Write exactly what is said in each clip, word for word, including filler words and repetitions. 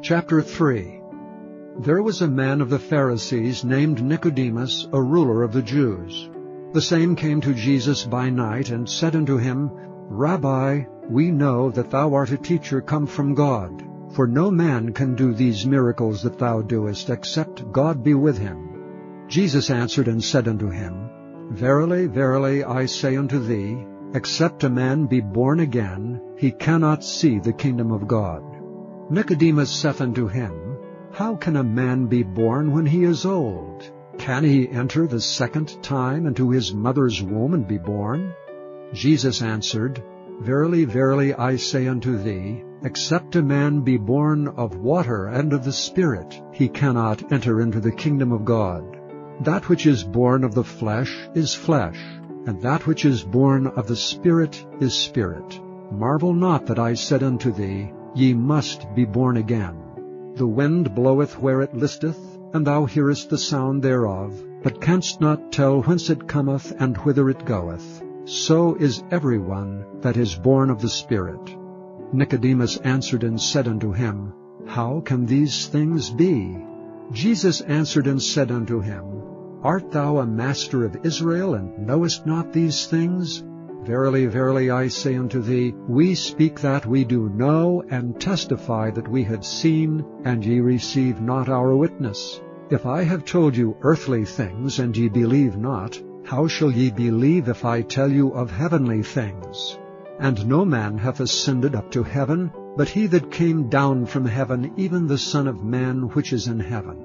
Chapter three. There was a man of the Pharisees named Nicodemus, a ruler of the Jews. The same came to Jesus by night, and said unto him, Rabbi, we know that thou art a teacher come from God, for no man can do these miracles that thou doest, except God be with him. Jesus answered and said unto him, Verily, verily, I say unto thee, except a man be born again, he cannot see the kingdom of God. Nicodemus saith unto him, How can a man be born when he is old? Can he enter the second time into his mother's womb and be born? Jesus answered, Verily, verily, I say unto thee, except a man be born of water and of the Spirit, he cannot enter into the kingdom of God. That which is born of the flesh is flesh, and that which is born of the Spirit is spirit. Marvel not that I said unto thee, Ye must be born again. The wind bloweth where it listeth, and thou hearest the sound thereof, but canst not tell whence it cometh and whither it goeth. So is every one that is born of the Spirit. Nicodemus answered and said unto him, How can these things be? Jesus answered and said unto him, Art thou a master of Israel, and knowest not these things? Verily, verily, I say unto thee, we speak that we do know, and testify that we have seen, and ye receive not our witness. If I have told you earthly things, and ye believe not, how shall ye believe if I tell you of heavenly things? And no man hath ascended up to heaven, but he that came down from heaven, even the Son of Man which is in heaven.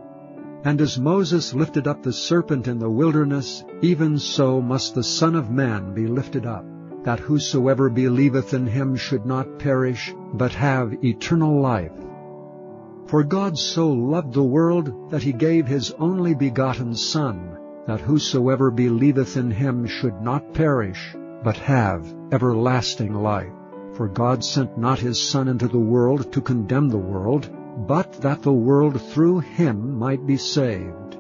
And as Moses lifted up the serpent in the wilderness, even so must the Son of Man be lifted up, that whosoever believeth in him should not perish, but have eternal life. For God so loved the world, that he gave his only begotten Son, that whosoever believeth in him should not perish, but have everlasting life. For God sent not his Son into the world to condemn the world, but that the world through him might be saved.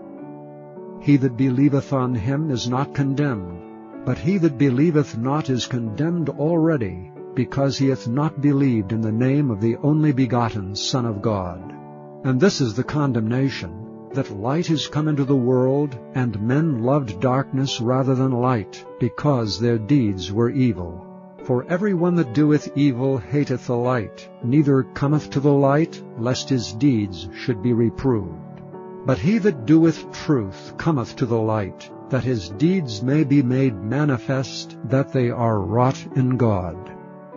He that believeth on him is not condemned, but he that believeth not is condemned already, because he hath not believed in the name of the only begotten Son of God. And this is the condemnation, that light is come into the world, and men loved darkness rather than light, because their deeds were evil. For every one that doeth evil hateth the light, neither cometh to the light, lest his deeds should be reproved. But he that doeth truth cometh to the light, that his deeds may be made manifest, that they are wrought in God.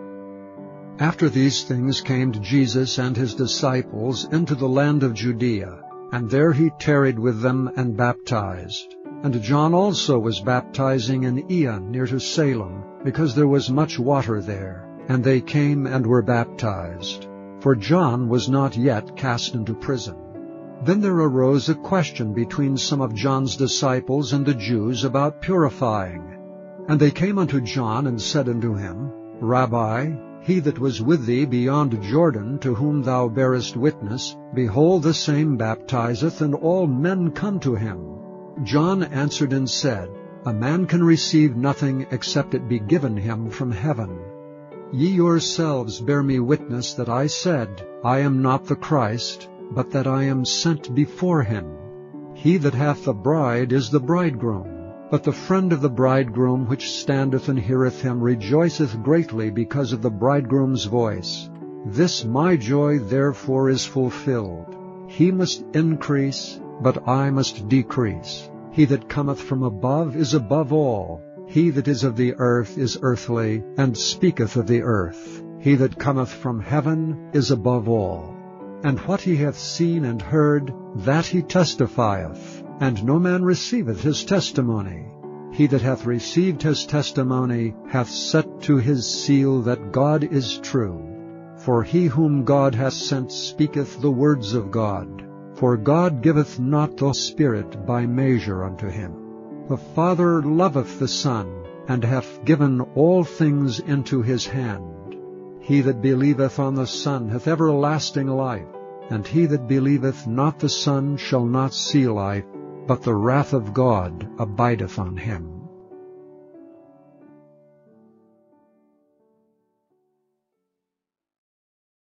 After these things came Jesus and his disciples into the land of Judea, and there he tarried with them and baptized. And John also was baptizing in Aenon near to Salem, because there was much water there. And they came and were baptized. For John was not yet cast into prison. Then there arose a question between some of John's disciples and the Jews about purifying. And they came unto John and said unto him, Rabbi, he that was with thee beyond Jordan, to whom thou bearest witness, behold, the same baptizeth, and all men come to him. John answered and said, A man can receive nothing except it be given him from heaven. Ye yourselves bear me witness that I said, I am not the Christ, but that I am sent before him. He that hath the bride is the bridegroom, but the friend of the bridegroom which standeth and heareth him rejoiceth greatly because of the bridegroom's voice. This my joy therefore is fulfilled. He must increase, but I must decrease. He that cometh from above is above all. He that is of the earth is earthly, and speaketh of the earth. He that cometh from heaven is above all. And what he hath seen and heard, that he testifieth, and no man receiveth his testimony. He that hath received his testimony hath set to his seal that God is true. For he whom God hath sent speaketh the words of God. For God giveth not the Spirit by measure unto him. The Father loveth the Son, and hath given all things into his hand. He that believeth on the Son hath everlasting life, and he that believeth not the Son shall not see life, but the wrath of God abideth on him.